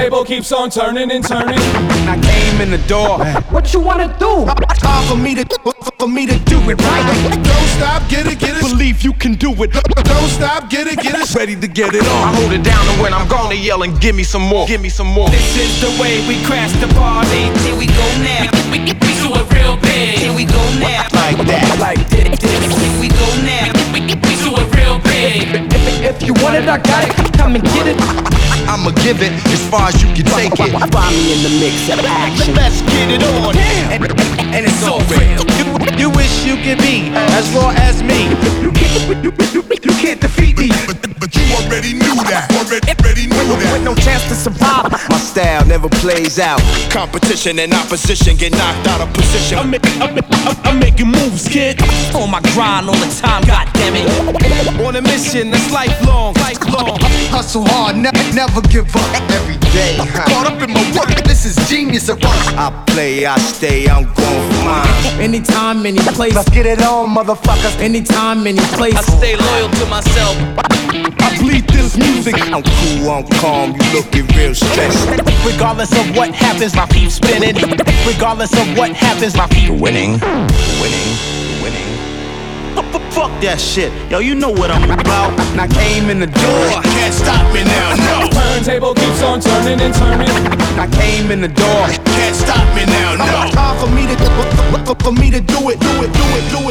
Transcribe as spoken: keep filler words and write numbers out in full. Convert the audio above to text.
turntable keeps on turning and turning. I came in the door. What you wanna do? Time for me to, for me to do it right. Don't stop, get it, get it. Believe you can do it. Don't stop, get it, get it. Ready to get it on. I hold it down, and when I'm gone, they yell and give me some more. Give me some more. This is the way we crash the party. Here we go now. We, we, we do it real big. Here we go now. Like that. Like this. Here we go now. We, we, we do it real big. If you want it, I got it. Come and get it. I'ma give it as far as you can take it. Find me in the mix of action. Let's get it on. And, and it's so real. You, you wish you could be as raw as me. You can't, you, you, you can't defeat me. But, but you already knew that. Already, already knew that. With no chance to survive. My style never plays out. Competition and opposition get knocked out of position. I'm, I'm, I'm, I'm making moves, kid. On my grind all the time, god damn it. On a mission that's lifelong. Lifelong. Hustle hard, ne- never give up. Every day, caught up in my work. This is genius at work. I play, I stay, I'm going for mine. Anytime, any place. Let's get it on, motherfuckers. Anytime, any place. I stay loyal to myself. I bleed this music. I'm cool, I'm calm, you looking real stressed. Regardless of what happens, my feet spinning. Regardless of what happens, my feet Winning, winning, winning. fuck that shit. Yo, you know what I'm about. And I came in the door. Can't stop me now, no. Turntable keeps on turning and turning. And I came in the door. Can't stop me now, no. Time for me to, for me to do it, do it, do it, do it.